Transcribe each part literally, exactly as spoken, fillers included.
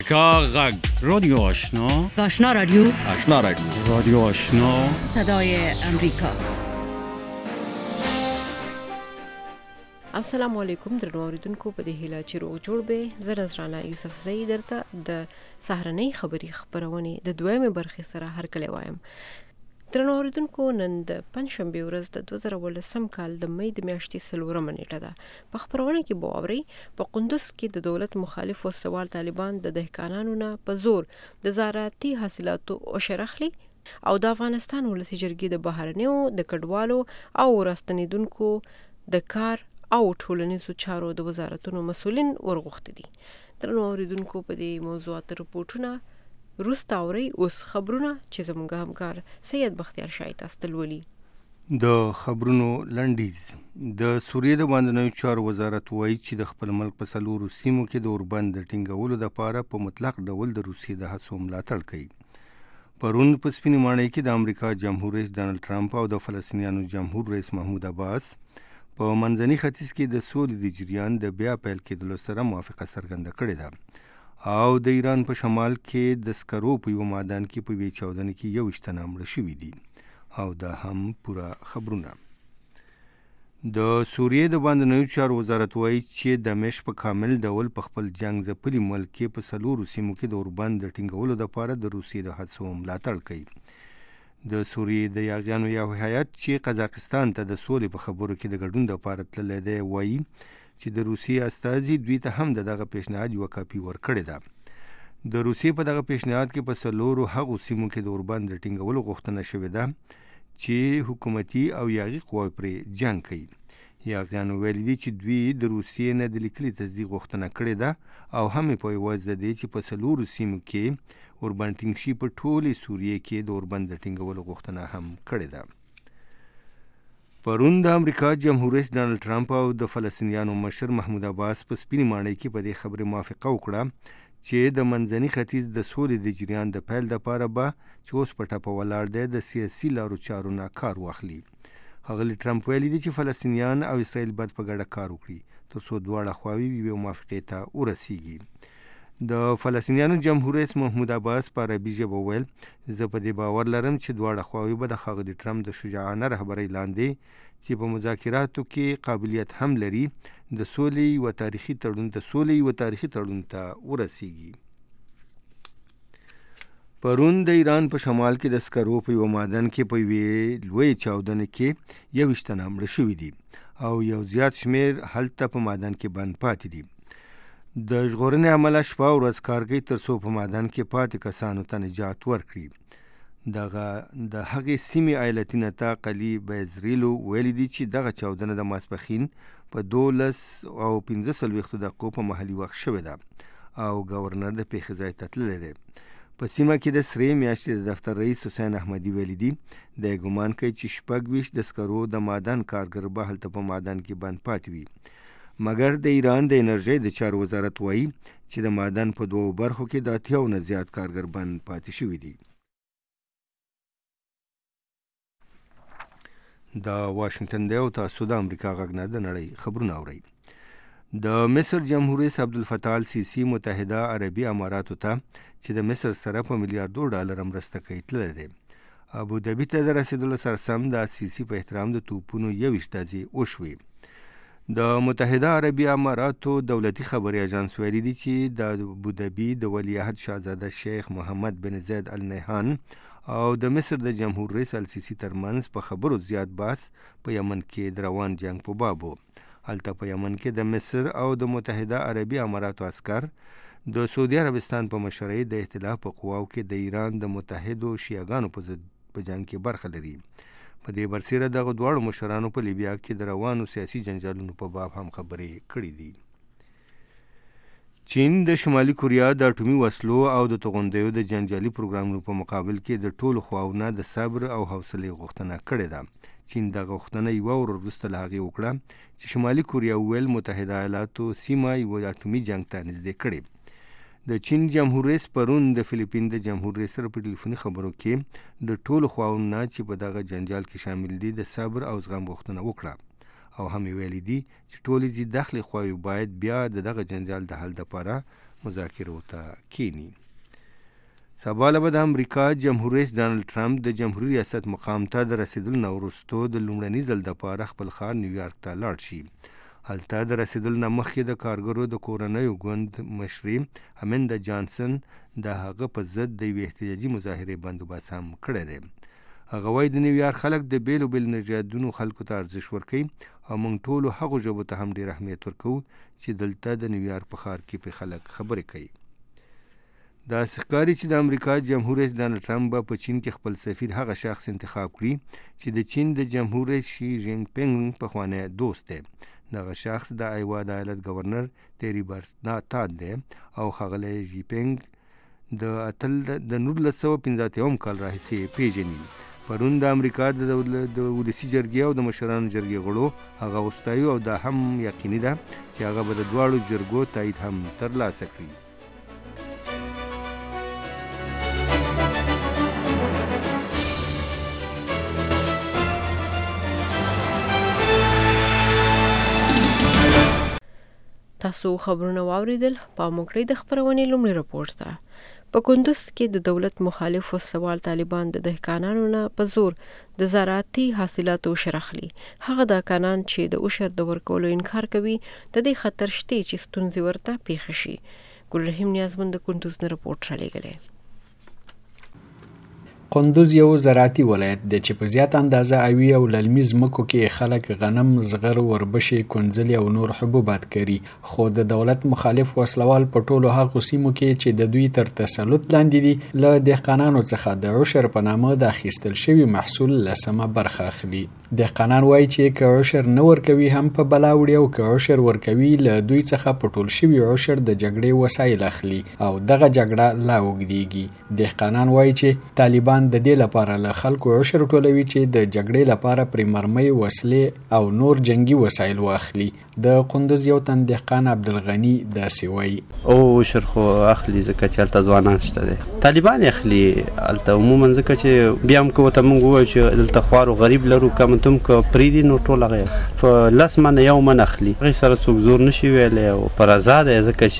کا غږ رادیو آشنا آشنا رادیو آشنا رادیو رادیو آشنا صدای امریکا. السلام علیکم درنو اوریدونکو، په دې هیله چې روغ جوړ به. زه نذرانه یوسف زئی درته د سهارنۍ خبري خبرونه د دویمه برخې سره هرکلی وایم. درنو اوریدونکو، نن د پنځشنبه ورځ د دوه زره ولسم کال د مې د میاشتې څلورمه نیټه ده. په خبرونه کې به واورئ په قندوز کې د دولت مخالف وسوال طالبان د دهقانانو نه په زور د زراعتي حاصلاتو عشر اخلي او د افغانستان ولسي جرګې د بهرنیو د کډوالو او راستنیدونکو د کار او ټولنیزو چارو د وزارتونو مسؤلین ورغوښتي دي. درنو اوریدونکو، په دې موضوعات رپورټونه روسته اوري. اوس خبرونه چې زموږ همکار سید بختیار شاه تاسو ته ولولي. د خبرونو لنډیز. د سوریې د باندنیو چارو وزارت وایي چې د خپل ملک په څلورو سیمو کې د اوربند د ټینګولو لپاره په مطلق ډول د روسیې د هڅو ملاتړ کوي. پرون په سپینې ماڼۍ کې د امریکا جمهور رئیس ډانلډ ټرمپ او د فلسطینیانو جمهور رئیس محمود عباس په منځني ختیځ کې د سولې د جریان د بیا پیل کېدلو سره موافقه څرګنده کړې ده او د ایران په شمال کې د سکرو په یو معدن کې په یوې چاودنې کې یوویشت تنه مړه شوي دي. او دا هم پوره خبرونه. د سوریې د باندنیو چارو وزارت وایي چې دمشق په کامل ډول په خپل جنګ ځپلي ملک کې په څلورو سیمو کې د اوربند د ټینګولو لپاره د روسیې د هڅو ملاتړ کوي. د سوریې د یاغیانو یو هیات چې قزاقستان ته د سولې په خبرو کې د ګډون لپاره تللی دی وایي چې د روسیې استازي دوی ته هم د دغه پیشنهاد یوه کاپي ورکړې ده. د روسیې په دغه پیشنهاد کې په څلورو هغو سیمو کې د اوربند د ټینګولو غوښتنه شوې ده چې حکومتي او یاغي قواوې پرې جنګ کوي. یاغیانو ویلي دي چې دوی د روسیې نه د لیکلي تصدیق غوښتنه کړې ده او هم یې په یوازې د دې چې په څلورو سیمو کې اوربند ټینګ شي په ټولې سوریې کې د اوربند د ټینګولو غوښتنه هم کړې ده. پرون د امریکا جمهور رئیس ډانلډ ټرمپ او د فلسطینیانو مشر محمود عباس په سپینې ماڼۍ کې په دې خبرې موافقه وکړه چې د منځني ختیځ د سولې د جریان د پیل دپاره به چې اوس په ټپه ولاړ دی د سیاسي لارو چارو نه کار واخلي. ښاغلي ټرمپ ویلي دي چې فلسطینیان او اسرائیل باید په ګډه کار وکړي تر څو دواړه خواوې یوې موافقې ته ورسیږي. د فلسطینیانو جمهور رئیس محمود عباس په عربي ژبه وویل زه په دې باور لرم چې دواړه خواوې به د ښاغلي ټرمپ د شجاعانه رهبرۍ لاندې چې په مذاکراتو کې قابلیت هم لري د سولې یوه تاریخي تړون د سولې یوه تاریخي تړون ته ورسیږي. پرون د ایران په شمال کې د سکرو په یوه معدن کې په یوې لویې چاودنې کې یوویشت تنه مړه شوي دي او یو زیات شمېر هلته په معدن کې بند پاتې دي. د ژغورنې عمله شپه ورځ کار کوي تر څو په معدن کې پاتې کسانو ته نجات ورکړي. دغه د هغې سیمې ایالتي نطاق علي بیزریلو ویلي دي چې دغه چاودنه د ماسپښین په دولس او پنځه څلوېښتو دقیقو په محلي وخت شوې ده او ګورنر د پیښې ځای ته تللی دی. په سیمه کې د سرې میاشتې د دفتر رئیس حسین احمدي ویلي دي دی ګمان کوي چې شپږ ویشت د سکرو د معدن کارګر به هلته په معدن کې بند پاتې وي. مګر د ایران د انرژۍ د چارو وزارت وایي چې د معدن په دوو برخو کې د اتیاو نه زیات کارګر بند پاتې شوي دي. د واشنګټن دی او تاسو د امریکا غږ نه د نړۍ خبرونه اورئ. د مصر جمهور رئیس عبدالفتاح السیسي متحده عربي اماراتو ته چې د مصر سره په میلیاردو ډالر مرسته کوي تللی دی. ابوظبي ته د رسېدلو سره سم د السیسي په احترام د توپونو یوویشت ډزې وشوې. د متحده عربي اماراتو دولتي خبري اژانس ویلي دي چې د ابوظبي د ولیعهد شاهزاده شیخ محمد بن زید النهان او د مصر د جمهور رئیس السیسي ترمنځ په خبرو زیات بحث په یمن کې د روان جنگ په باب و. هلته په یمن کې د مصر او د متحده عربي اماراتو عسکر د سعودي عربستان په مشرۍ د ائتلاف په قواو کې د ایران د متحدو شیعهګانو په ضد په جنگ کې برخه لري. په دې برسېره دغه دواړو مشرانو په لیبیا کې د روانو سیاسي جنجالونو په باب هم خبرې کړې دي. چین د شمالي کوریا د اټومي وسلو او د توغندیو د جنجالي پروګرامونو په مقابل کې د ټولو خواو نه د صبر او حوصلې غوښتنه کړې ده. چین دغه غوښتنه یوه ورځ وروسته له هغې وکړه چې شمالي کوریا وویل متحده ایالاتو سیمه یوه اټومي جنګ ته نږدې کړې. د چین جمهور رئیس پرون د فلیپین د جمهور رئیس سره په ټلیفوني خبرو کې د ټولو خواو نه چې په دغه جنجال کې شامل دي د صبر او زغم غوښتنه وکړه او هم ویلي دي چې ټولې ځي داخلي خواوې باید بیا د دغه جنجال د حل لپاره مذاکرو ته کینی. سبا له به د امریکا جمهور رئیس ډانلډ ټرمپ د جمهوریت ریاست مقام ته د رسیدلو نه وروسته د لومړني ځل دپاره خپل ښار نیویارک ته لاړ شي. هلته د رسیدلو نه مخکې د کارګرو د کورنیو ګوند مشرې همیندا جانسن د هغه په ضد د یوې احتجاجي مظاهرې بندوبست هم کړی دی. هغه وایي د نیویارک خلک د بیلو بیل نژادونو خلکو ته ارزښت ورکوي او موږ ټولو هغو ژبو ته هم ډېر اهمیت ورکوو چې دلته د نیویارک په ښار کې پرې خلک خبرې کوي. داسې ښکاري چې د امریکا جمهور رئیس ډانلډ ټرمپ به په چین کې خپل سفیر هغه شخص انتخاب کړي چې د چین د جمهور رئیس شي جینګ پینګ پخوانی دوست دی. دغه شخص د ایوا د ایالت گورنر تیری برسناتاد دی او ښاغلی جی پینګ د اتل د نولس سوه پنځه اتیا کال راهیسې پیژني. پرون د امریکا د ولسي جرګې او د مشرانو جرګې غړو هغه وستایو او دا هم یقیني ده چې هغه به د دواړو جرګو تایید هم ترلاسه کړي. تاسو خبرونه واوریدل. په موږ د خبرونې لومړی راپور ته. په کندوز کې د دولت مخالف وسوال طالبان د دهقانانو نه په زور د زراعتي حاصلاتو شرخلي. هغه دهقانان چې د عشر د ورکولو انکار کوي د دې خطر شته چې ستونزې ورته پیښ شي. ګلرحیم نیازمند د کندوز نه راپورټ رالیږلی. کندوز یو زراعتي ولایت دی چې په زیات اندازه اوی او للمي ځمکو کې خلک غنم، زغر، وربشې، کنځلې او نور حبوبات کري، خو د دولت مخالف وسلوال په ټولو هغو سیمو کې چې د دوی تر تسلط لاندې دي له دهقانانو څخه د عشر په نامه د اخیستل شوي محصول لسمه برخه اخلي. دهقانان وایي چې که عشر نه ورکوي هم په بلا وړي او که عشر ورکوي له دوی څخه په ټول شوي عشر د جګړې وسایل اخلي او دغه جګړه لا اوږدیږي. دهقانان وایي چې طالبان د دې لپاره له خلکو عشر ټولوي چې د جګړې لپاره پرې مرمۍ، وسلې او نور جنگي وسایل واخلي. د کندوز یو تن دهقان عبدالغني داسې وایي. او عشر خو اخلي ځکه چې هلته ځوانان شته دي، طالبان یې اخلي هلته عموما ځکه چې بیا هم که ورته موږ ووایو چې دلته خوار او غریب لرو کم ته هم که پرېږدي نو ټول هغه په لس منه یو من اخلي. هغې سره څوک زور نه شي ویلی او په رضا دی ځکه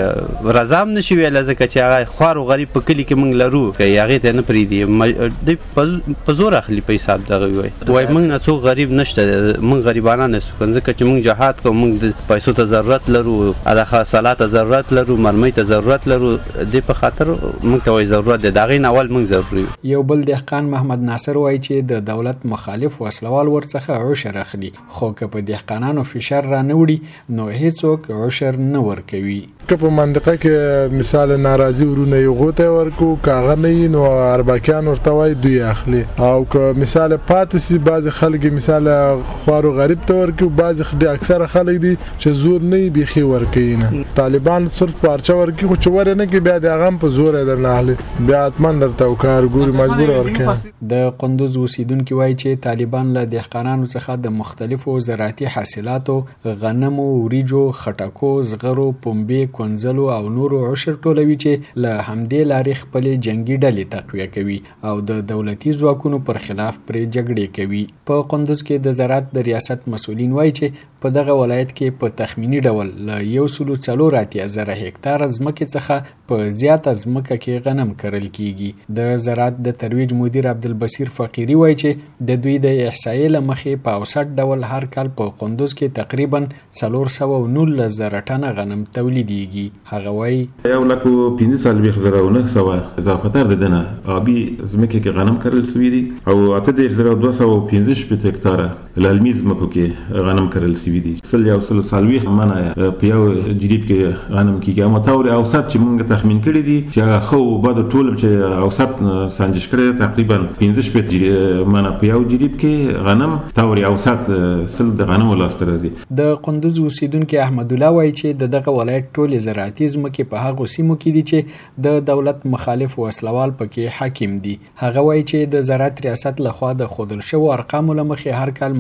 چې رضا هم نه شي ویلی ځکه چې هغه خوار او غریب په کلي کې موږ لرو که هغې ته نه پرېږدي دوی په زور اخلي په حساب دغه وایي وایي موږ نه څوک غریب نشته موږ غریبانه نستو کن ځکه چې موږ جهاد کوو موږ د پیسو ته ضرورت لرو د سلا ته ضرورت لرو مرمۍ ته ضرورت لرو دې په خاطر موږ ته وایي ضرورت دی د هغې نه اول موږ ضروري. یو بل دهقان محمد ناصر وایي چې د دولت مخالف وسلوال ورڅخه عشر اخلي خو که په دهقانانو فشار را نه وړي نو هیڅوک عشر نه ورکوي. که په منطقه کې مثال ناراضي ورونه یو غوته ورکو کاغه نه نو اربکیان ورته وای دوی اخلي او که مثال پاتې سي بعض خلک مثال خوارو غریب ته ورکو بعض اکثر خلک دي چې زور نه بيخي ورکوي نه طالبان صرف پارچه ورکي خو چې ور نه کې بیا د غم په زور درنه اخلي بیا اتمن درته او کار ګوري مجبور ورکوي. د کندوز اوسیدونکو وایي چې طالبان له دهقانانو څخه د مختلفو زراعتي حاصلاتو غنمو، وریجو، خټکو، زغرو، پنبې، کنځلو او نورو عشر ټولوي چې له همدې لارې خپلې جنگي ډلې تقویه کوي او د دولتي ځواکونو پر خلاف پرې جګړې کوي. په کندوز کې د زراعت د ریاست مسؤلین وایي چې په دغه ولایت کې په تخمینی ډول له یو سلو څلور اتیا زره هکتاره ځمکې څخه په زیاته ځمکه کې غنم کرل کیږي. د زراعت د ترویج مدیر عبدالبصیر فقیری وایي چې د دوی د احصایې له مخې په اوسط ډول هر کال په کندوز کې تقریبا څلور سوه او نولس زره ټنه غنم تولیدیږي. هغه وایي یو لک پنځه څلوېښت زره او نهه سوه اضافه تر د دنه آبي ځمکې کې غنم کرل سوي دي او اته دېرش زره دوه سوه پنځه شپېته هکتاره للمي ځمکو کې غنم کرل سوي دي. سل یو سل څلوېښت منه په یو جریب کې غنم کېږي اما طور اوسط چې موږ تخمین کړي دي چې هغه خو بعد ټول چې اوسط سنجش کړی تقریبا پنځه شپېته منه په یو جریب کې غنم طور اوسط سل د غنمو لاسته راځي. د کندوز اوسیدونکي احمد الله وایي چې د دغه ولایت ټول زراعتي ځمکې په هغو سیمو کې دي چې د دولت مخالف وسلوال پکې حاکم دي. هغه وایي چې د زراعت ریاست لخوا د ښودل شوو ارقامو له مخې هر کال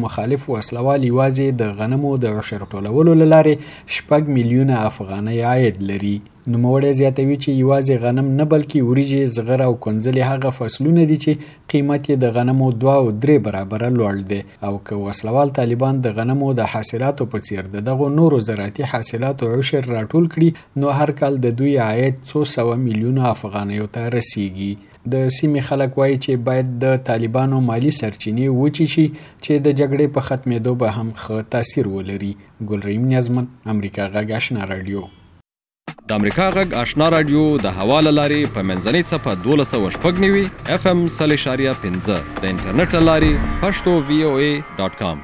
مخالف وسلوال یوازې د غنمو د عشر ټولولو له لارې شپږ میلیونه افغانۍ عاید لري. نوموړی زیاتوي چې یوازې غنم نه بلکې وریجې، زغر او کنځلې هغه فصلونه دي چې قیمت یې د غنمو دوه او درې برابره لوړ دی، او که وسلوال طالبان د غنمو د حاصلاتو په څیر د دغو نورو زراعتي حاصلاتو عشر راټول کړي نو هر کال د دوی عاید څو سوه میلیونه افغانیو ته رسیږي. د سیمې خلک وایي چې باید د طالبانو مالی سرچینې وچې شي چې د جګړې په ختمېدو به هم ښه تاثیر ولري. ګلرحیم نیازمن، امریکا غږ آشنا رادیو. د امریکا غږ آشنا رادیو د هوا له لارې په منځنۍ څپه دولس سوه شپږ نوي اف ام سل اشاریه پنځه د انټرنیټ له لارې پښتو وی او ای ډاټ کام.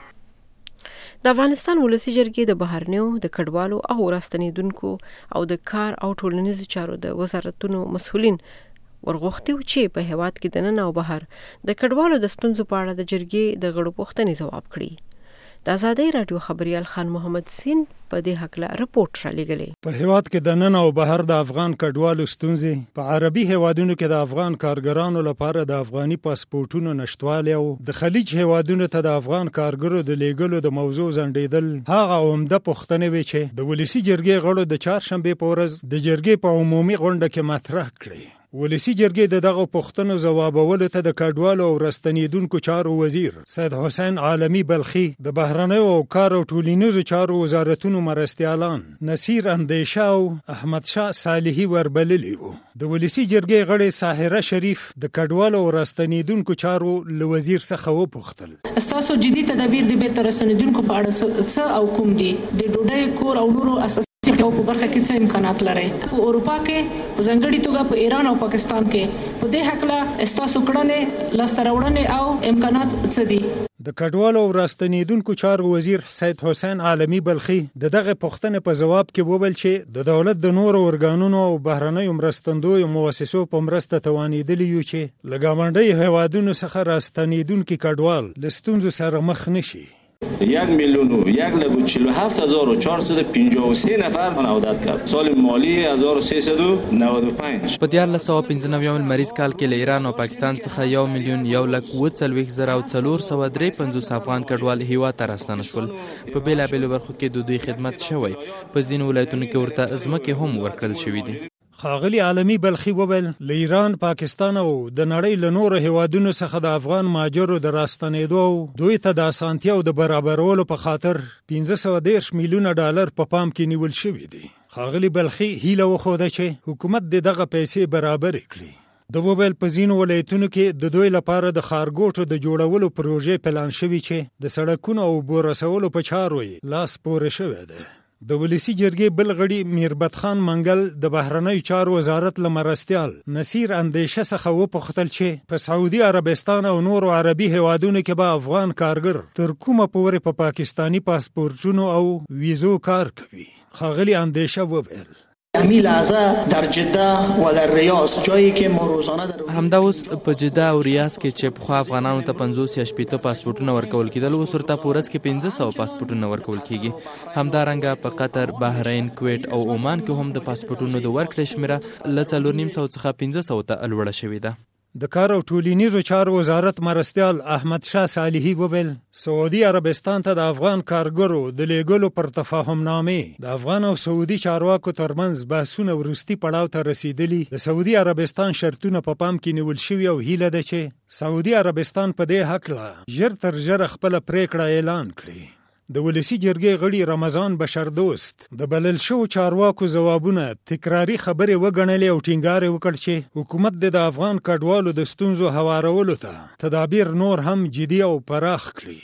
د افغانستان ولسی جرګې د بهرنیو د کډوالو او راستنیدونکو او د کار او ټولنیزو چارو د وزارتونو مسؤلین ورغوښتي چې په هیواد کې د نن او بهر د کډوالو د ستونزو په اړه د جرګې د غړو پوښتنې ځواب کړي. د آزادۍ راډیو خبریال خان محمد سین په دې هکله رپورټ را لېږلی. په هیواد کې د نن او بهر د افغان کډوالو ستونزې، په عربي هیوادونو کې د افغان کارګرانو لپاره د افغاني پاسپورټونو نشتوالی او د خلیج هیوادونو ته د افغان کارګرو د لیږلو د موضوع ځنډېدل هغه عمده پوښتنې وې چې د ولسي جرګې غړو د چهارشنبې په ورځ د جرګې په عمومي غونډه کې مطرح کړې. ولسی جرګې د دغه پوښتنو ځوابولو ته د کډوالو او راستنیدونکو چارو وزیر سید حسین عالمی بلخی، د بهرنیو او کار او ټولنیزو چارو وزارتونو مرستیالان نصیر اندیشه او احمد شاه صالحي وربللي وو. د ولسی جرګې غړې ساحره شریف د کډوالو او راستنیدونکو چارو له وزیر څخه وپوښتل، ستاسو جدي تدابیر د بیرته راستنیدونکو په اړه څه او کوم دي؟ د ډوډۍ، کور او نورو اساس او په برخه کې څه امکانات لري؟ په اروپا کې په ځانګړي توګه په ایران او پاکستان کې په دې حقله ستاسو کړنې، لاسته راوړنې او امکانات څه دي؟ د کډوالو او راستنیدونکو چارو وزیر سید حسین عالمی بلخی د دغه پوښتنې په ځواب کې وویل چې د دولت د نورو ارګانونو او بهرنیو مرستندویو مؤسسو په مرسته توانېدلي یو چې له ګاونډیو هیوادونو څخه راستنیدونکي کډوال له ستونزو سره مخ نشي. یک میلیون و یک لک و چهل و هفت هزار و چهارصد و پنجاه و سه نفر منعودت کرد. سال مالی هزار و سیصد و نود و پنج په دیارلس سوه پنځه نوي لمریز کال کې له ایران او پاکستان څخه یو میلیون یو لک اووه څلوېښت زره او څلور سوه درې پنځوس افغان کډوال هیواد ته راستانه شول. په بېلابېلو برخو کې د دوی خدمت شوی، په ځینو ولایتونو کې ورته ځمکې هم ورکړل شوي دي. ښاغلي عالمي بلخي وویل له ایران، پاکستان او د نړۍ له نورو هیوادونو څخه د افغان مهاجرو د راستنېدو او دوی ته د اسانتیاو د برابرولو په خاطر پنځه سوه دېرش میلیونه ډالر په پام کې نیول شوي دي. ښاغلي بلخي هیله وښوده چې حکومت د دغه پیسې برابرې کړي. د وویل په ځینو ولایتونو کې د دوی لپاره د ښارګوټو د جوړولو پروژې پلان شوي چې د سړکونو او اوبو رسولو په چارو یې لاس پورې شوی دی. د ولسی جرګې بل غړي میربت خان منګل د بهرنیو چارو وزارت له مرستیال نصیر اندیشه څخه وپوښتل چې په سعودي عربستان او نورو عربي هیوادونو کې به افغان کارګر تر کومه پورې په پاکستانی پاسپورټونو او ویزو کار کوي. ښاغلي اندیشه وویل همین لحظه در جده و در ریاض جایی که ما روزانه در همدا اوس په جده او ریاض کې چې پخوا افغانانو ته پنځوس یا شپېته پاسپورټونه ورکول کېدل، اوس ورته په ورځ کې پنځه سوه پاسپورټونه ورکول کېږي. همدارنګه په قطر، بحرین، کویټ او عمان کې هم د پاسپورټونو د ورکړې شمېره له څلور نیم سوه څخه پنځه سوه ته لوړه شوې ده. د کار او ټولنیزو چارو وزارت مرستیال احمد شاه صالحي وویل سعودي عربستان ته د افغان کارګرو د لیږلو پر تفاهمنامې د افغان او سعودي چارواکو ترمنځ بحثونه وروستي پړاو ته رسیدلي. د سعودي عربستان شرطونه په پام کې نیول شوي او هیله ده چې سعودي عربستان په دې هکله ژر تر ژره خپله پریکړه اعلان کړي. د ولسی جرګې غړي رمضان بشردوست د بلل شو چارواکو ځوابونه تکراری خبرې وګڼلې او ټینګار وکړ چې حکومت د افغان کډوالو د ستونزو هوارولو ته تدابیر نور هم جدي او پراخ کړي.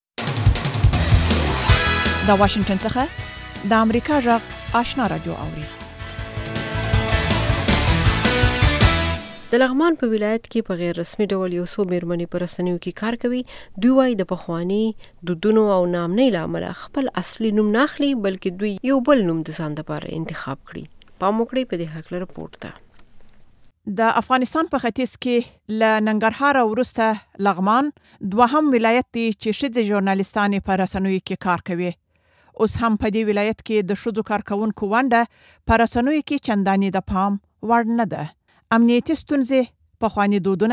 د واشنگټن څخه د امریکا غږ آشنا رادیو اوري. د لغمان په ولایت کې په غیر رسمي ډول یو څو میرمنې په رسنیو کې کار کوي. دوی وايي د پخواني دودونو او نامنۍ له امله خپل اصلي نوم نه اخلي، بلکې دوی یو بل نوم د ځان لپاره انتخاب کړي. پام وکړئ په دې هکله رپورټ ته. د افغانستان په ختیځ کې له ننګرهار وروسته لغمان دوهم ولایت دی چې ښځې ژورنالیستانې په رسنیو کې کار کوي. اوس هم په دې ولایت کې د ښځو کارکونکو ونډه په رسنیو کې چندانې د پام وړ نه ده. امنیتي ستونزې، پخواني دودونه،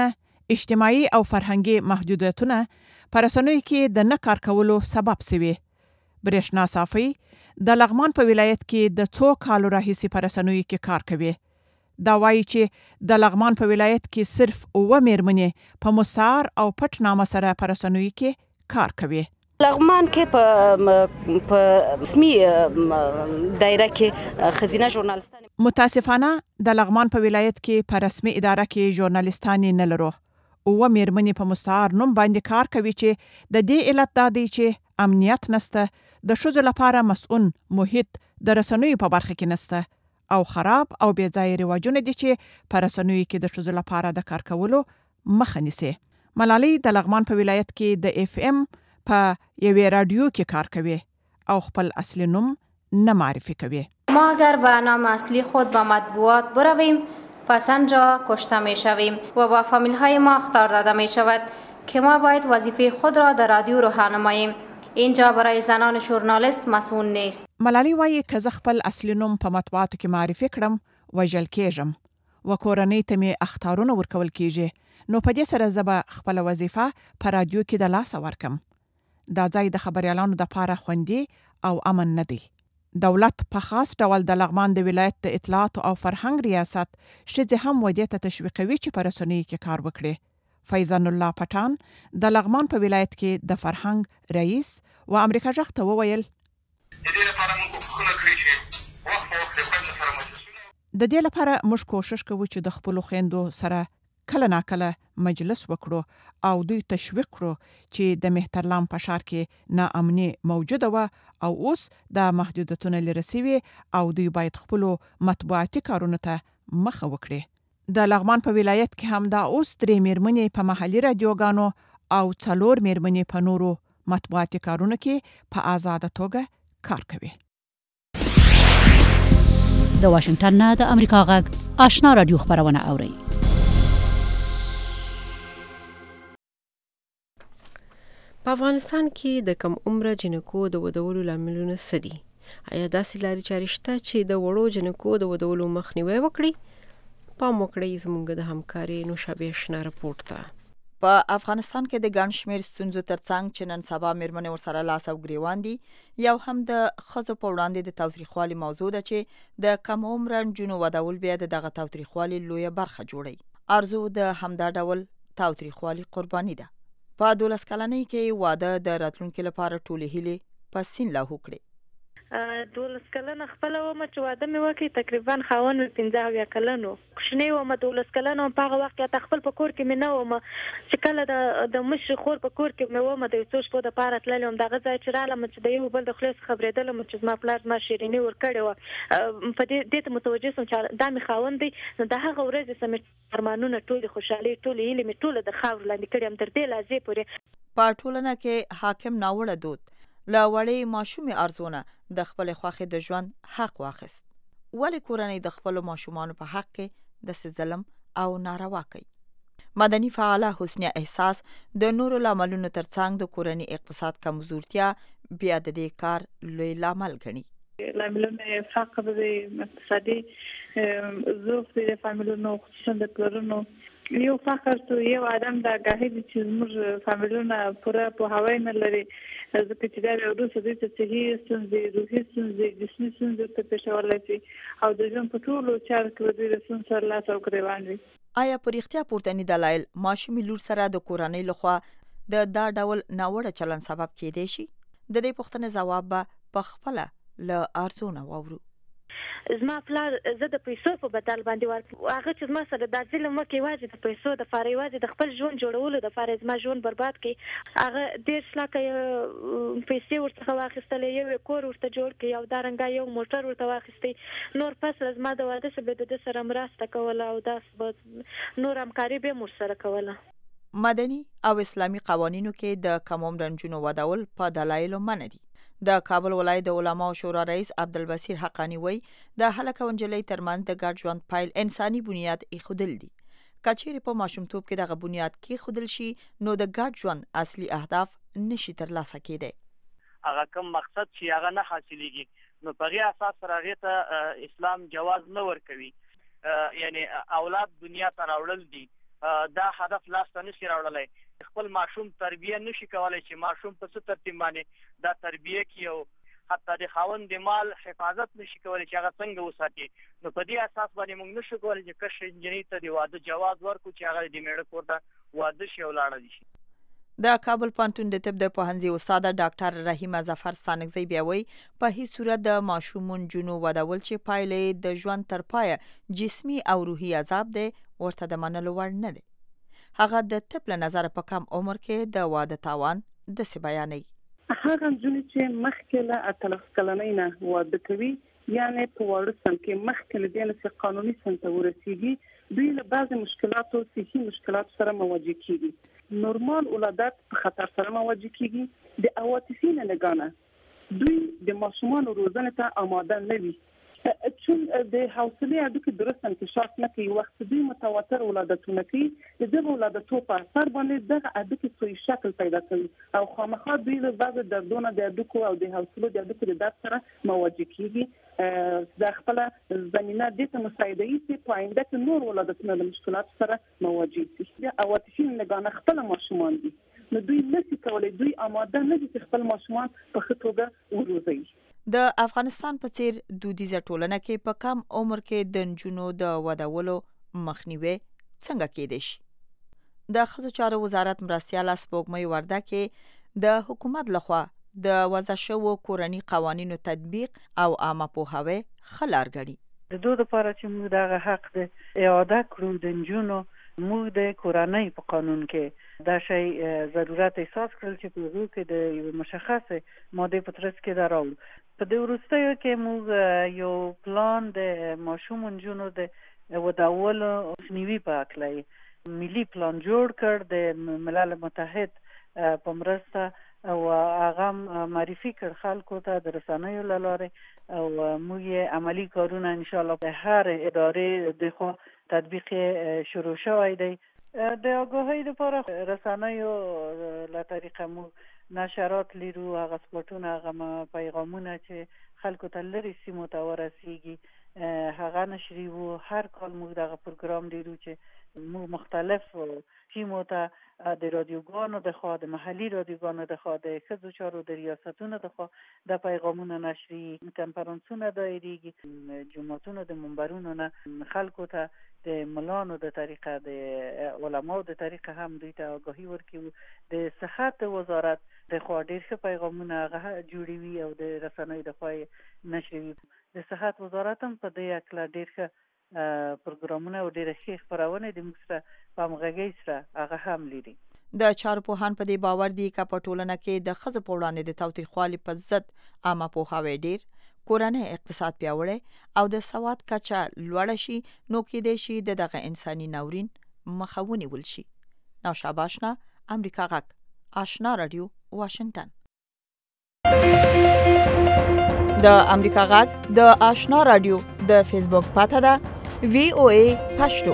اجتماعي او فرهنګي محدودیتونه په رسنیو کې د نه کار کولو سبب سوي. برېښنا صافي د لغمان په ولایت کې د څو کالو راهیسې په رسنیو کې کار کوي. دا وایي چې د لغمان په ولایت کې صرف اوه میرمنې په مستعار او پټ نامه سره په رسنیو کې کار کوي. لغمان کې په په رسمي دایره کې خزینه ژورنالیستان متاسفانه د لغمان په ولایت کې په رسمي اداره کې ژورنالیستان نه لرو. اوه میرمنې په مستعار نوم باندې کار کوي چې د دې علت دا دی چې امنیت نسته، د ښځو لپاره مسؤل محیط د رسنیو په برخه کې نسته او خراب او بې ځایه رواجونه دي چې په رسنیو کې د ښځو لپاره د کار کولو مخه نیسي. ملالۍ د لغمان په ولایت کې د اف ام په یوې رادیو کې کار کوي او خپل اصلی نوم نه معرفی کوي. ما اگر به نام اصلی خود به مطبوعات برویم پس آنجا کشته می شویم و با فامیل های ما اخطار داده می شود که ما باید وظیفه خود را در رادیو روحا نماییم. اینجا برای زنان ژورنالیست مسئول نیست. ملالۍ وایي که زه خپل اصلی نوم په مطبوعاتو کې معرفي کړم وژل کېږم و کورنۍ ته مې اخطارونه ورکول کېږي، نو په دې سره زه به خپله وظیفه په رادیو کې د لاسه ورکم. دا ځای د خبریالانو دپاره خوندي او امن نه دی. دولت په خاص ډول د لغمان د ولایت د اطلاعاتو او فرهنګ ریاست ښځې هم ودې ته تشویقوي چې په رسنیو کې کار وکړي. فیضان الله پټان د لغمان په ولایت کې د فرهنګ رئیس و امریکا غږ ته وویل د دې لپاره موږ کوشش کوو چې د خپلو خویندو سره کله ناکله مجلس وکړو او دوی تشویق کړو چې د مهترلام په ښار کې ناامني موجوده وه او اوس د محدودیتونه لرې سوي او دوی باید خپلو مطبوعاتي کارونو ته مخه وکړي. د لغمان په ولایت کې هم دا اوس درې میرمنې په محلي رادیوګانو او څلور میرمنې په نورو مطبوعاتي کارونو کې په آزاده توګه کار کوي. د واشنگټن نه د امریکا غږ آشنا رادیو خبرونه اوري. په افغانستان کې د کم عمره جنکو د ودولو لاملونه څه دي؟ آیا داسې لارې چارې شته چې د وړو جنکو د ودولو مخنیوی وکړي؟ پام وکړئ زموږ د همکاري نوشابه اشنا رپورټ ته. په افغانستان کې د ګڼ شمېر ستونزو ترڅنګ چې نن سبا میرمنې ورسره لاس او ګریوان دي، یو هم د ښځو په وړاندې د تاوتریخوالي موضوع ده چې د کم عمره نجونو ودول بیا د دغه تاوتریخوالي لویه برخه جوړوي. ارزو د همدا ډول تاوتریخوالي قرباني ده. په دولس کلنۍ کې واده د راتلونکي لپاره ټولې هیلې په سین لاهو کړې. دولس کلنه خپل ومه چې واده مې وکړي تقریبا خاوند مې پنځه اویا کلن و. کوچنۍ ومه دولس کلنه وم، په هغه وخت کې خپل په کور کې مې نه ومه چې کله د د مشرې خور په کور کې مې ومه د یو څو شپو دپاره تللې وم. دغه ځای چې رالم چې د یو بل د خولې څخه خبرېدلم چې زما پلار زما شیریني ورکړې وه، په دې دې ته متوجه سوم چې دا مې خاوند دی. نو د هغه ورځې څه مې ارمانونه ټولې خوشحالۍ ټولې هیلې مې ټوله د خاورو لاندې کړې یم تر دې لحظې پورې. په ټولنه کې حاکم ناوړه دود له وړې ماشومې ارزونه د خپل خوښې د ژوند حق واخیست. ولې کورنۍ د خپلو ماشومانو په حق کې داسې ظلم او ناروا کوي؟ مدني فعاله حسنیه احساس د نورو لاملونو ترڅنګ د کورنۍ اقتصاد کمزورتیا بیا د دې کار لوی لامل ګڼي. لاملونه فقر دی، اقتصادي ضعف دی د فامیلونو، خصوصا د پلرونو. یو فقر تو یو آدم دا گاهی دی چې زموږ فامیلونه پوره پوهاوی نه لري، ځکه چې دا وروسته دوی ته صحي ستونزې، روحي ستونزې، جسمي ستونزې ته پېښولی شي او د ژوند په ټولو چارو کې به دوی د ستونزو سره لاس او ګریوان وي. آیا په رښتیا پورتني دلایل ماشومې لور سره د کورنۍ لخوا د دا ډول ناوړه چلند سبب کېدی شي؟ د دې پوښتنې ځواب به په خپله له ارزو نه واورو. زما پلار زه د پیسو په بدل باندې ورکړ، هغه چې زما سره دا ظلم وکړي یوازې د پیسو دپاره، یوازې د خپل ژوند جوړولو دپاره زما ژوند برباد کړي. هغه دېرش لکه پیسې ورڅخه واخیستلې، یو یې کور ورته جوړ کړي او دارنګه یو موټر ورته واخیستی. نور پس له زما د واده څخه به د ده سره مرسته کوله او داسې به نور همکاري به یې ورسره کوله. مدني او اسلامي قوانینو کې د کم عمره نجونو ودول په دلایلو منع دي. د کابل ولایت د علماو شورا رئیس عبدالبصیر حقانی وایي د هلک او نجلۍ ترمنځ د ګډ ژوند پیل انساني بنیاد ایښودل دي. که چیرې په ماشومتوب کې دغه بنیاد کېښودل شي نو د ګډ ژوند اصلي اهداف نشي ترلاسه کېدی. هغه کوم مقصد چې هغه نه حاصلېږي نو په هغې اساس سره هغې ته اسلام جواز نه ورکوي. یعنې اولاد دنیا ته راوړل دي دا هدف لاس ته نشي راوړلی خپل ماشوم تربیه نشي کولای چې ماشوم په څه ترتیب باندې دا تربیه کوي او حتی د خاوند د مال حفاظت نشي کولای چې هغه څنګه وساتي. نو په دې اساس باندې موږ نشو کولای چې کښ نجلۍ ته د واده جواز ورکړو چې هغه د میړه کور ته واده شي او لاړه شي. د کابل پوهنتون د طب د پوهنځي استاد ډاکټر رحیمه ظفر ستانکزی بیا وایي په هیڅ صورت د ماشوم نجونو ودول چې پایلې د ژوند تر پایه جسمي او روحي عذاب دی ورته د منلو وړ نه دی. هغه د طب له نظره په کم عمر کې د واده تاوان داسې بیانوي. هغه نجونې چې مخکې له اتلس کلنۍ نه واده کوي یعنې په واړه سن کې مخکې له دې نه چې قانوني سن ته ورسیږي دوی له بعضې مشکلاتو صحي مشکلاتو سره مواجه کیږي. نورمال ولادت په خطر سره مواجه کیږي. د عواطفي نه نگانه دوی د ماشومانو روزنې ته آماده نه وي چون د حوصلې هډوکي درست انکشاف نه کوي. وخت دوی متواتر ولادتونه کوي د دغه ولادتو په اثر باندې دغه هډوکي سوی شکل پیدا کوي او خامخا دوی له بعض دردونو د هډوکو او د حوصلو د هډوکو د درد سره مواجه کیږي. د خپل زمينه د ته مساعده ایسي په آینده کې نور ولادتونه د مشکلات سره مواجه شي. د عواطفي نگانه خپل ماشومان دي نو دوی نشي کولای دوی آماده نه دي چې خپل ماشومان په ښه توګه وروزي. د افغانستان په څیر دودیزه ټولنه کې په کم عمر کې د نجونو د ودولو مخنیوي څنګه کېدای شي؟ د ښځو چارو وزارت مرستیاله سپوږمۍ وردګ د حکومت لخوا د وضع شوو کورني قوانینو تطبیق او عامه پوهاوی ښه لار ګڼي. د دوی لپاره چې موږ دغه حق د اعاده کړو د نجونو موږ د کورنۍ په قانون کې دا شی ضرورت احساس کړل چې په هغه کې د یو مشخصه ماده په ترڅ کې دراوړو. په دې وروستیو کې موږ یو پلان د ماشوم نجونو د ودولو مخنیوي په اړه ملي پلان جوړ کړ د ملل متحد په مرسته او هغه معرفي کړ خلکو ته د رسنیو له لارې او موږ عملی کارونه ان شاء الله په هر ادارې د خو تطبیق شروع شوی دی. د آگاهی لپاره رسنیو له طریقه مو نشرات لیرو هغه سپورتونه هغه پیغامونه چې خلکو ته لري سیمو ته ورسیږي هغه نشري وو. هر کال موږ دغه پروګرام لیرو چې موږ مختلف سیمو ته د رادیوګانو د خوا د محلي رادیوګانو د خوا د ښځو چارو د ریاستونو د خوا د پیغامونه نشري کنفرانسونه دایریږي جمعتونو د منبرونو نه خلکو ته د ملانو د طریقه د علماو د طریقه هم دوی ته آگاهی ورکوي. د صحت وزارت د خوا ډېر ښه پیغامونه هغه جوړوي او د رسنیو د خوا نشروي. د صحت وزارت هم په دې اړه ډېر ښه پروګرامونه او ډېر ښه خپرونه د موږ سره په همغږۍ سره هغه هم لري. د چارو پوهان په دې باور دي چې په ټولنه کې د ښځو په وړاندې د تاوتریخوالي په ضد عامه پوهاوی ډېر کورنۍ اقتصاد پیاوړی او د سواد کچه لوړه شي نو کېدای شي د دغه انساني ناورین مخه ونیول شي. نوشابه آشنا امریکا غږ آشنا رادیو واشنگټن. د امریکا غږ د آشنا رادیو د فیسبوک پاته ده وی او ای پښتو.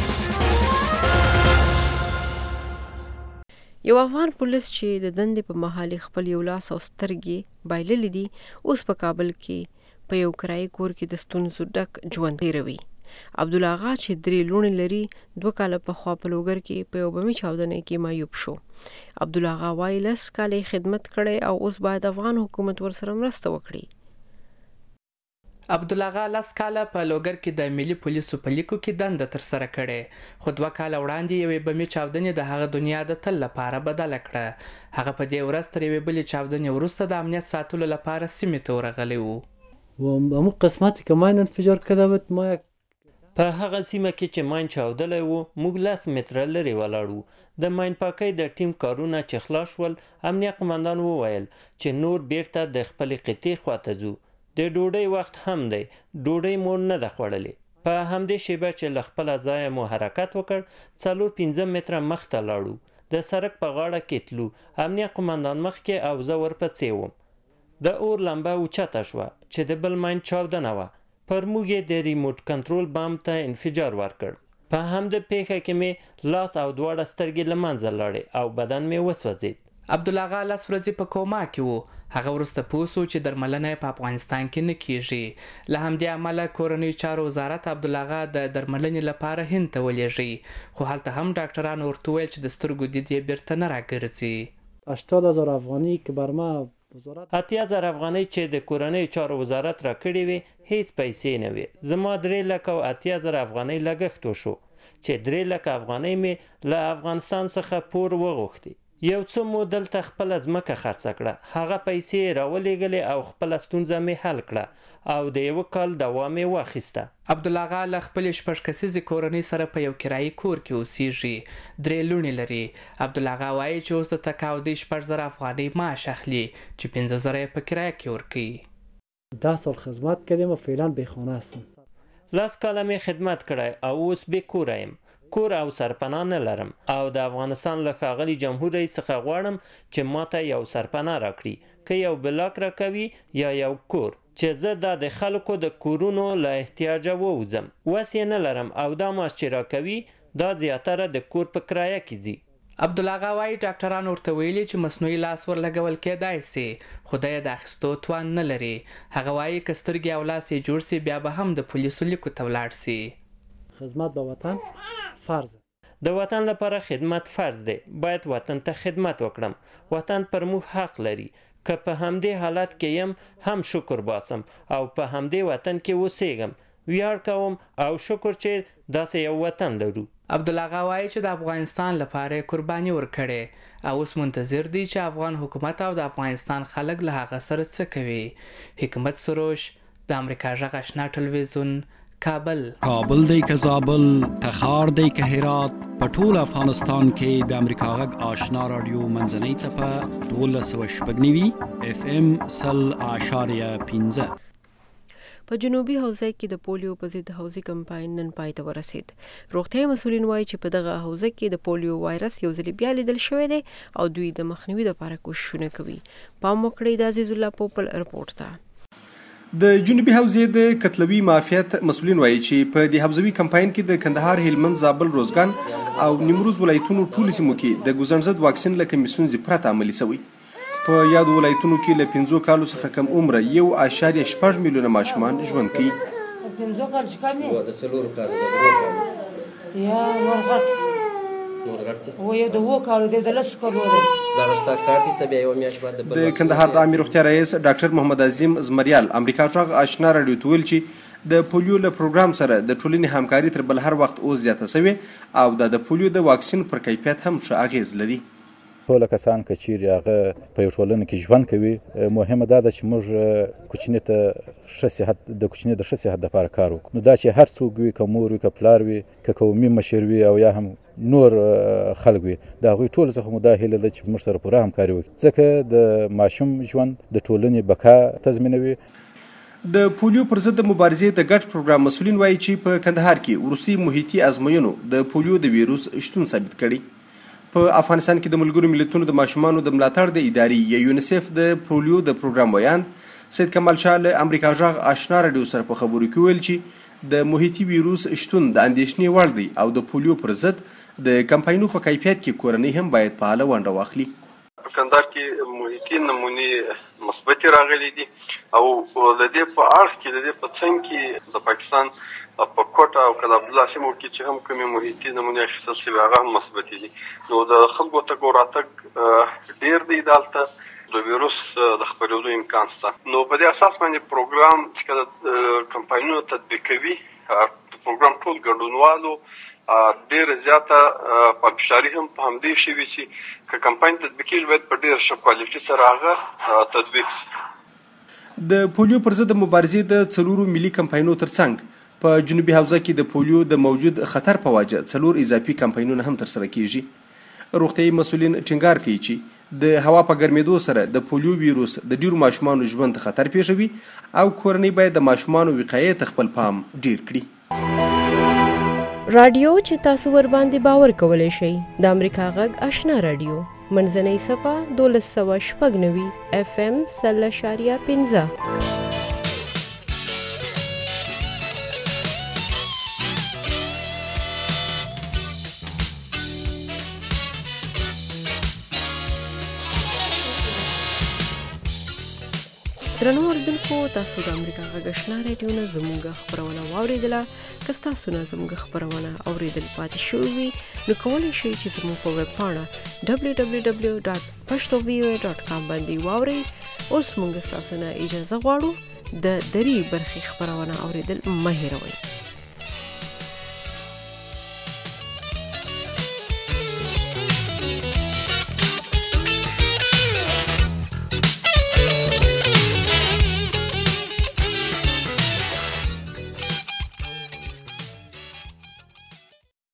یو افغان پولیس چې د دندې په مهال خپل یو لاس او سترګې بایللې دي اوس په کابل کې په یو کرایي کور کې د ستونزو ډک ژوند تیروي. عبدالله آغا چې درې لوڼې لري دوه کاله پخوا په لوګر کې په یو بمي چاودنې کې معیوب شو. عبدالله آغا وایي لس کاله خدمت کړی او اوس باید افغان حکومت ورسره مرسته وکړي. عبدالله آغا لس کاله په لوګر کې د ملي پولیسو په لیکو کې دنده ترسره کړې خو دوه کاله وړاندې یوې بمي چاودنې د هغه دنیا د تل لپاره بدله کړه. هغه په دې ورځ تر یوې بلې چاودنې وروسته د امنیت ساتلو لپاره سیمې ته ورغلی و. و قسمتی که ماین انفجار کرده بود ما په هغه سیمه کې چې ماین چاودلی و موږ لس متره لرې ولاړ وو. د ماین پاکۍ د ټیم کارونه چې خلاص شول امنیه قمندان وویل چې نور بیرته د خپلې قطعې خواته ځو. د ډوډۍ وخت هم دی ډوډۍ مو نه ده خوړلې. په همدې شیبه چې له خپله ځایه مو حرکت وکړ څلور پنځه متره مخته لاړو. د سړک په غاړه کې تلو. امنیه قمندان مخکې او زه ورپسې وم. د اور لمبه اوچته شوه چې د بل ماین چاودنه وه. پر موږ یې د ریموټ کنټرول بام ته انفجار ورکړ. په همدې پیښه کې مې لاس او دواړه سترګې له منځه لاړې او بدن مې وسوځېد. عبدالله آغا لس ورځې په کوما کې و. هغه وروسته پوه شو چې درملنه په افغانستان کې نه کیږي. له همدې امله کورنۍ چارو وزارت عبدالله د درملنې لپاره هند ته ولېږي، خو هلته هم ډاکټرانو ورته وویل چې د سترګو دید یې بیرته نه راګرځي. هشتاد هزار افغاني که بر ما اتیا زره افغانۍ چې د کورنۍ چارو وزارت را کړې وي هیڅ پیسې نه وي. زما درې لکه او اتیا زره افغانۍ لګښت وشو چې درې لکه افغانۍ مې له افغانستان څخه پور وغوښتې. یو څه مو دلته خپله ځمکه خرڅه کړه، هغه پیسې یې راولېږلې او خپله ستونزه مې حل کړه او د یوه کال دوام یې واخیسته. عبدالله له خپلې شپږ کسیزې کورنۍ سره په یو کرایي کور کې اوسیږي. درې لوڼې لري. عبدالله وایي چې اوس د تقاعدي شپږ زره افغانۍ معاش اخلي چې پنځه زره یې په کرایه کې ورکوي. ده سال خدمت کردیم و فعلا بیخانه هستم. لاس کاله مې خدمت کړی او اوس بې کوره یم. کور او سرپناه نه لرم او د افغانستان له ښاغلي جمهور رئیس څخه غواړم چې ماته یو سرپناه راکړي، که یو بلاک راکوي یا یو کور، چې زه دا د خلکو د کورونو له احتیاجه ووځم. وس یې نه لرم او دا معاش چې راکوي دا زیاتره د کور په کرایه کې ځي. عبدالله وایي ډاکټران ورته ویلي چې مصنوعي لاس ورلګول کېدای سي، خو دی یې د اخیستو توان نه لري. هغه وایي که سترګې او لاس یې جوړ سي بیا به هم د پولیسو لیکو ته ولاړ سي. خدمت به وطن فرض د وطن لپاره خدمت فرض دی. باید وطن ته خدمت وکړم. وطن پر موږ حق لري. که په همدې حالت کې یم هم شکر باسم او په همدې وطن کې اوسېږم. ویاړ کوم او شکر چې داسې یو وطن لرو. عبدالله وایي چې د افغانستان لپاره قرباني ورکړې او اوس منتظر دی چې افغان حکومت او د افغانستان خلک له هغه سره څه کوي. حکمت سروش، د امریکا غږ آشنا ټلویزیون، کابل. کابل دی که زابل، تخار دی که هرات، په ټول افغانستان کې د امریکا غږ آشنا رادیو منځنۍ څپه دولس سوه شپږ نوي اف ام سل اعشاریه پنځه. په جنوبي حوزه کې د پولیو په ضد حوزې کمپاین نن پای ته ورسید. روغتیايي مسؤلین وایي چې په دغه حوزه کې د پولیو وایرس یو ځل بیا لیدل شوی دی او دوی د مخنیوي لپاره کوششونه کوي. پام وکړئ د عزیز الله پوپل رپورټ ته. د جنوبي حوزې د کتلوي معافیت مسؤلین وایي چې په دې حوزوي کمپاین کې د کندهار، هلمند، زابل، روزګان او نیمروز ولایتونو ټولو سیمو کې د ګوزن ضد واکسین له کمې ستونزې پرته عملي شوی. په یادو ولایتونو کې له پنځو کالو څخه کم عمره یو اعشاریه شپږ میلیونه ماشومان ژوند کوي. پنځو کال چې کم یې د څلورو کالو د درو کالو یا نور غټ نور غټ و یو د وو کالو د لسو کالو دا راستا کارتي ته بیا یو میاشت بعد د کندهار د عامه روغتیا رئیس ډاکټر محمد عظیم زمریال امریکا غږ آشنا رادیو ته ویل چې د پولیو له پروګرام سره د ټولنې همکاري تر بل هر وخت اوس زیاته شوې او د پولیو د واکسین پر کیفیت هم ښه اغیز لري. ټول کسان که چیرې هغه په یو ټولنه کې ژوند کوي، مهمه دا ده چې موږ کوچني ته ښه صحت د کوچني د ښه صحت لپاره کار وکړو. نو دا چې هر څوک وي، که مور وي، که پلار وي، که قومي مشر وي او یا هم نور خلک وي، د هغوی ټول څخه مو دا هیله ده چې موږ سره پوره همکاري وکړي، ځکه د ماشوم ژوند د ټولنې بقا تضمینوي. د پولیو پر ضد مبارزې د ګډ پروګرام مسؤلین وایي چې په کندهار کې وروستي محیطي ازموینو د پولیو د ویروس شتون ثابت کړي. په افغانستان کې د ملګرو ملتونو د ماشومانو د ملاتړ د ادارې یا یونیسف د پولیو د پروګرام ویان سید کمال شاه له امریکا غږ آشنا رادیو سره په خبرو کې ویل چې د محیطي ویروس شتون د اندېښنې وړ دی او د پولیو پر ضد د کمپاینونو په کیفیت کې کورنۍ هم باید فعاله ونډه واخلي. په کندهار کې محیطي نمونې مثبتې راغلي دي او د دې په اړخ کې د دې په څنګ کې د پاکستان په کوټه او کله عبدالله سیمو کې چې هم کومې محیطي نمونې اخیستل شوي هغه هم مثبتې دي. نو د خلکو تګ او راتګ ډېر دی دلته د ویروس د خپرېدو امکان شته. نو په دې اساس باندې پروګرام چې کله کمپاینونه تطبیق کوي د پروګرام ټول ګډونوالو ډېر زیاته پافشاري هم په همدې شوي چې که کمپاین تطبیق کېږي باید په ډېر ښه کوالټي سره هغه تطبیق شي. د پولیو پر ضد مبارزې د څلورو ملي کمپاینونو ترڅنګ په جنوبي حوزه کې د پولیو د موجود خطر په وجه څلور اضافي کمپاینونه هم ترسره کېږي. روغتیايي مسؤلین ټینګار کوي چې د هوا په ګرمېدو سره د پولیو ویروس د ډیرو ماشومانو ژوند ته خطر پیښوي او کورنۍ باید د ماشومانو وقایې ته خپل پام ډیر کړي. رادیو چې تاسو ور باندې باور کولای شئ د امریکا غږ آشنا رادیو منځنۍ صفه دولس سوه شپږ نوي اف ام سل اشاریه پنځه. درنو اوریدونکو تاسو د امریکا غږ آشنا رادیو نه زموږ خبرونه واوریدله که تاسو نه زموږ خبرونه اوریدل پاتې شوي وي نو کولی شئ چې زموږ په ویب پاڼه دبلیو دبلیو دبلیو ډاټ پښتو وی او ای ډاټ کام باندې واورئ. اوس موږ تاسو نه اجازه غواړو د درې برخې خبرونه اوریدل مه هېروئ.